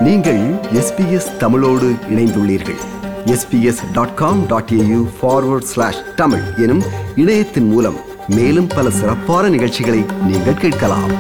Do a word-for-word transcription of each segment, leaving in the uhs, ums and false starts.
நீங்கள் எஸ்பிஎஸ் தமிழோடு இணைந்துள்ளீர்கள். SBS dot com dot AU forward slash Tamil எனும் இணையத்தின் மூலம் மேலும் பல சிறப்பான நிகழ்ச்சிகளை நீங்கள் கேட்கலாம்.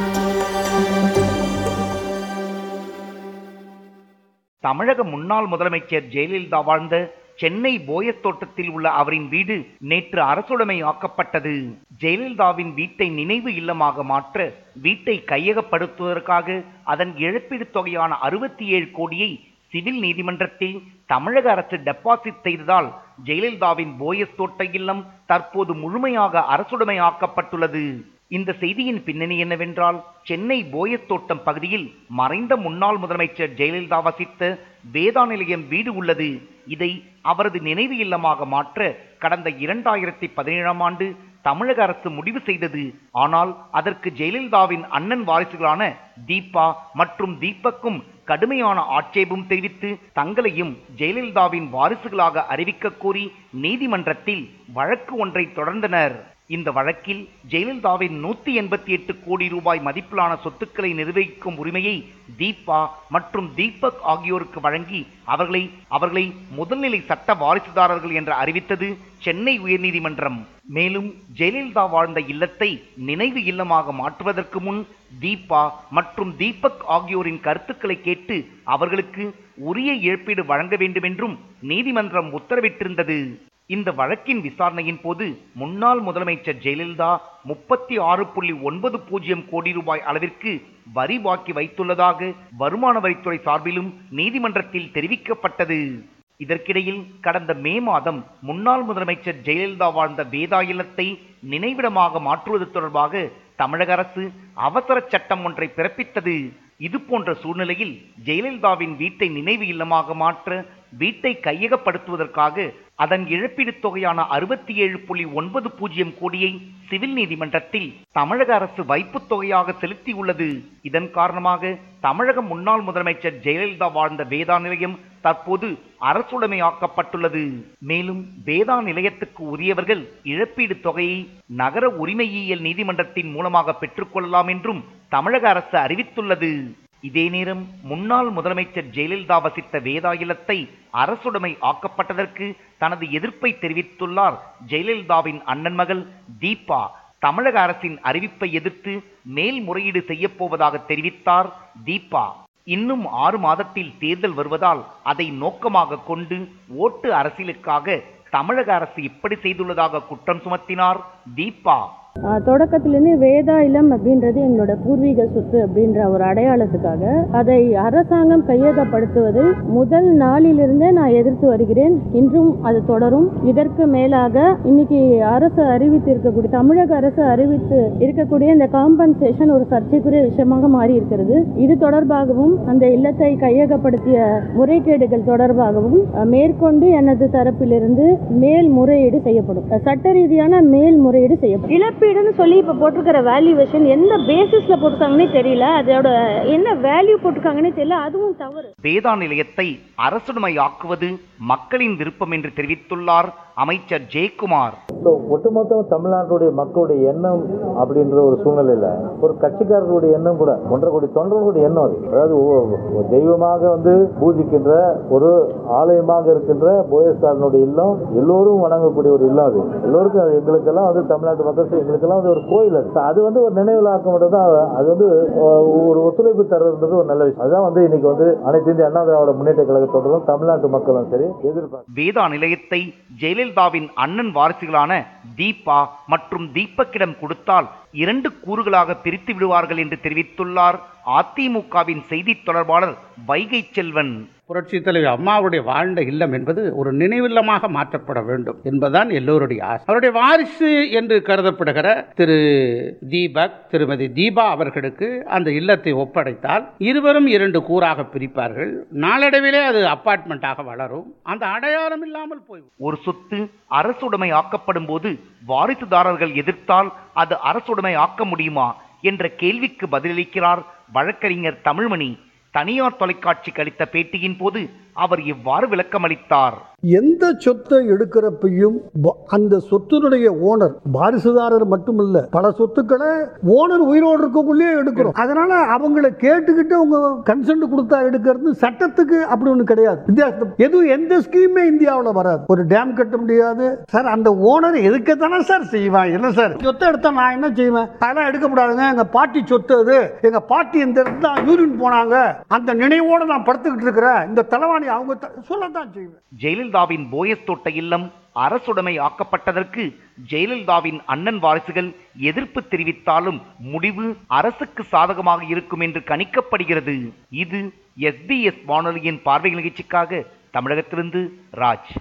தமிழக முன்னாள் முதலமைச்சர் ஜெயலலிதா வாழ்ந்த சென்னை போயஸ் தோட்டத்தில் உள்ள அவரின் வீடு நேற்று அரசுடைமை ஆக்கப்பட்டது. ஜெயலலிதாவின் வீட்டை நினைவு இல்லமாக மாற்ற வீட்டை கையகப்படுத்துவதற்காக அதன் இழப்பீடு தொகையான அறுபத்தி ஏழு கோடியை சிவில் நீதிமன்றத்தில் தமிழக அரசு டெபாசிட் செய்ததால் ஜெயலலிதாவின் போயஸ் தோட்ட இல்லம் தற்போது முழுமையாக அரசுடைமை ஆக்கப்பட்டுள்ளது. இந்த செய்தியின் பின்னணி என்னவென்றால், சென்னை போயஸ் தோட்டம் பகுதியில் மறைந்த முன்னாள் முதலமைச்சர் ஜெயலலிதா வசித்த வேதா நிலையம் வீடு உள்ளது. இதை அவரது நினைவு இல்லமாக மாற்ற கடந்த இரண்டாயிரத்தி பதினேழாம் ஆண்டு தமிழக அரசு முடிவு செய்தது. ஆனால் அதற்கு ஜெயலலிதாவின் அண்ணன் வாரிசுகளான தீபா மற்றும் தீபக்கும் கடுமையான ஆட்சேபம் தெரிவித்து தங்களையும் ஜெயலலிதாவின் வாரிசுகளாக அறிவிக்க கோரி நீதிமன்றத்தில் வழக்கு ஒன்றை தொடர்ந்தனர். இந்த வழக்கில் ஜெயலலிதாவின் நூத்தி எண்பத்தி எட்டு கோடி ரூபாய் மதிப்பிலான சொத்துக்களை நிர்வகிக்கும் உரிமையை தீபா மற்றும் தீபக் ஆகியோருக்கு வழங்கி அவர்களை அவர்களை முதல்நிலை சட்ட வாரிசுதாரர்கள் என்று அறிவித்தது சென்னை உயர்நீதிமன்றம். மேலும் ஜெயலலிதா வாழ்ந்த இல்லத்தை நினைவு இல்லமாக மாற்றுவதற்கு முன் தீபா மற்றும் தீபக் ஆகியோரின் கருத்துக்களை கேட்டு அவர்களுக்கு உரிய இழப்பீடு வழங்க வேண்டும் என்றும் நீதிமன்றம் உத்தரவிட்டிருந்தது. இந்த வழக்கின் விசாரணையின் போது முன்னாள் முதலமைச்சர் ஜெயலலிதா முப்பத்தி ஆறு புள்ளி ஒன்பது பூஜ்ஜியம் கோடி ரூபாய் அளவிற்கு வரி பாக்கி வைத்துள்ளதாக வருமான வரித்துறை சார்பிலும் நீதிமன்றத்தில் தெரிவிக்கப்பட்டது. இதற்கிடையில் கடந்த மே மாதம் முன்னாள் முதலமைச்சர் ஜெயலலிதா வாழ்ந்த வேதா இல்லத்தை நினைவிடமாக மாற்றுவது தொடர்பாக தமிழக அரசு அவசர சட்டம் ஒன்றை பிறப்பித்தது. இது போன்ற சூழ்நிலையில் ஜெயலலிதாவின் வீட்டை நினைவு இல்லமாக மாற்ற வீட்டை கையகப்படுத்துவதற்காக அதன் இழப்பீடு தொகையான அறுபத்தி ஏழு புள்ளி ஒன்பது பூஜ்ஜியம் கோடியை சிவில் நீதிமன்றத்தில் தமிழக அரசு வைப்பு தொகையாக செலுத்தியுள்ளது. இதன் காரணமாக தமிழக முன்னாள் முதலமைச்சர் ஜெயலலிதா வாழ்ந்த வேதா நிலையம் தற்போது அரசுடைமையாக்கப்பட்டுள்ளது. மேலும் வேதா நிலையத்துக்கு உரியவர்கள் இழப்பீடு தொகையை நகர உரிமையியல் நீதிமன்றத்தின் மூலமாக பெற்றுக்கொள்ளலாம் என்றும் தமிழக அரசு அறிவித்துள்ளது. இதே நேரம் முன்னாள் முதலமைச்சர் ஜெயலலிதா வசித்த வேதா இல்லத்தை அரசுடைமை ஆக்கப்பட்டதற்கு தனது எதிர்ப்பை தெரிவித்துள்ளார் ஜெயலலிதாவின் அண்ணன் மகள் தீபா. தமிழக அரசின் அறிவிப்பை எதிர்த்து மேல்முறையீடு செய்யப் போவதாக தெரிவித்தார் தீபா. இன்னும் ஆறு மாதத்தில் தேர்தல் வருவதால் அதை நோக்கமாக கொண்டு ஓட்டு அரசியலுக்காக தமிழக அரசு இப்படி செய்துள்ளதாக குற்றம் சுமத்தினார் தீபா. தொடக்கத்திலிருந்து வேதா இல்லம் அப்படின்றது எங்களோட பூர்வீக சொத்து அப்படின்ற ஒரு அடையாளத்துக்காக அதை அரசாங்கம் கையகப்படுத்துவதை முதல் நாளிலிருந்தே நான் எதிர்த்து வருகிறேன். இன்றும் அது தொடரும். இதற்கு மேலாக இன்னைக்கு அரசு அறிவித்து இருக்கக்கூடிய தமிழக அரசு அறிவித்து இருக்கக்கூடிய இந்த காம்பன்சேஷன் ஒரு சர்ச்சைக்குரிய விஷயமாக மாறி இருக்கிறது. இது தொடர்பாகவும் அந்த இல்லத்தை கையகப்படுத்திய முறைகேடுகள் தொடர்பாகவும் மேற்கொண்டு எனது தரப்பிலிருந்து மேல்முறையீடு செய்யப்படும். சட்ட ரீதியான மேல்முறையீடு செய்யப்படும். இழப்பீடுன்னு சொல்லி இப்ப போட்டிருக்கிற வேல்யூவேஷன் எந்த பேசிஸ்ல போட்டிருக்காங்கன்னே தெரியல. அதோட என்ன வேல்யூ போட்டிருக்காங்கன்னே தெரியல. அதுவும் தவறு. வேதா நிலையத்தை அரசுடைமையாக்குவது மக்களின் விருப்பம் என்று தெரிவித்துள்ளார் அமைச்சர் ஜெயக்குமார். ஒட்டுமொத்த தமிழ்நாட்டுடைய மக்களுடைய எண்ணம் அப்படின்ற ஒரு சூழ்நிலையில ஒரு கட்சிக்காரர்களுடைய எண்ணம் கூட ஒன்றரை கோடி தொண்டர்களுடைய எண்ணம் அது. அதாவது தெய்வமாக வந்து பூஜிக்கின்ற ஒரு ஆலயமாக இருக்கின்ற போயஸ்காரனுடைய இல்லம், எல்லோரும் வணங்கக்கூடிய ஒரு இல்லம் அது. எல்லோருக்கும் அது எங்களுக்கெல்லாம் வந்து தமிழ்நாட்டு மக்கள் எங்களுக்கெல்லாம் அது ஒரு கோயில். அது வந்து ஒரு நினைவுலாக்க மட்டும் தான். அது வந்து ஒரு ஒத்துழைப்பு தர்றதுன்றது ஒரு நல்ல விஷயம். அதுதான் வந்து இன்னைக்கு வந்து அனைத்து இந்திய அண்ணா திராவிட முன்னேற்ற கழகத்தோடும் தமிழ்நாட்டு மக்களும் சரி எதிர்பார்க்க. வேதா நிலையத்தை ஜெயலலிதாவின் அண்ணன் வாரிசுகளான தீபா மற்றும் தீபக்கிடம் கொடுத்தால் இரண்டு கூறுகளாக பிரித்து விடுவார்கள் என்று தெரிவித்துள்ளார் அதிமுகவின் செய்தி தொடர்பாளர் வைகை செல்வன். புரட்சி தலைவி அம்மாவுடைய வாழ்ந்த இல்லம் என்பது ஒரு நினைவில்லமாக மாற்றப்பட வேண்டும் என்பதுதான் எல்லோருடைய ஆசை. அவருடைய வாரிசு என்று கருதப்படுகிற திரு தீபக் திருமதி தீபா அவர்களுக்கு அந்த இல்லத்தை ஒப்படைத்தால் இருவரும் இரண்டு கூறாக பிரிப்பார்கள். நாளடைவிலே அது அபார்ட்மெண்டாக வளரும். அந்த அடையாளம் இல்லாமல் போய் ஒரு சொத்து அரசுடைமை ஆக்கப்படும் போது வாரிசுதாரர்கள் எதிர்த்தால் அது அரசுடைமை ஆக்க முடியுமா என்ற கேள்விக்கு பதிலளிக்கிறார் வழக்கறிஞர் தமிழ்மணி. தனியார் தொலைக்காட்சிக்கு அளித்த பேட்டியின் போது அவர் இவ்வாறு விளக்கமளித்தார். எந்த சொத்தை எடுக்கிறப்பையும் அந்த சொத்தினுடைய ஓனர் வாரிசுதாரர் மட்டுமில்ல, பல சொத்துக்களை ஓனர் உயிரோடு இருக்கக்குள்ளே எடுக்கிறோம். அதனால அவங்களை கேட்டுக்கிட்டு அவங்க கன்சென்ட் கொடுத்தா எடுக்கிறது சட்டத்துக்கு அப்படி ஒன்று கிடையாது. வித்தியாசம் எதுவும் எந்த ஸ்கீமே இந்தியாவில் வராது. ஒரு டேம் கட்ட முடியாது சார், அந்த ஓனர் எதுக்கத்தானே சார் செய்வான். என்ன சார் சொத்தை எடுத்தா நான் என்ன செய்வேன், அதெல்லாம் எடுக்கக்கூடாதுங்க, எங்க பாட்டி சொத்து அது, எங்க பாட்டி இந்த இடத்துல தான் யூரின் போனாங்க, அந்த நினைவோட நான் படுத்துக்கிட்டு இருக்கிறேன், இந்த தலைவாணி அவங்க சொல்லத்தான் செய்வேன். ஜெயலலிதாவின் போயஸ் தோட்ட இல்லம் அரசுடைமை ஆக்கப்பட்டதற்கு ஜெயலலிதாவின் அண்ணன் வாரிசுகள் எதிர்ப்பு தெரிவித்தாலும் முடிவு அரசுக்கு சாதகமாக இருக்கும் என்று கணிக்கப்படுகிறது. இது எஸ்பிஎஸ் வானொலியின் பார்வை நிகழ்ச்சிக்காக தமிழகத்திலிருந்து ராஜ்.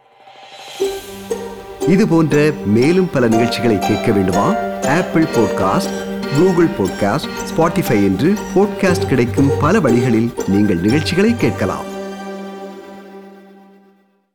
இது போன்ற மேலும் பல நிகழ்ச்சிகளை கேட்க வேண்டுமா? Apple podcast, Google podcast, Spotify என்று பாட்காஸ்ட் கிடைக்கும் பல வழிகளில் நீங்கள் நிகழ்ச்சிகளை கேட்கலாம்.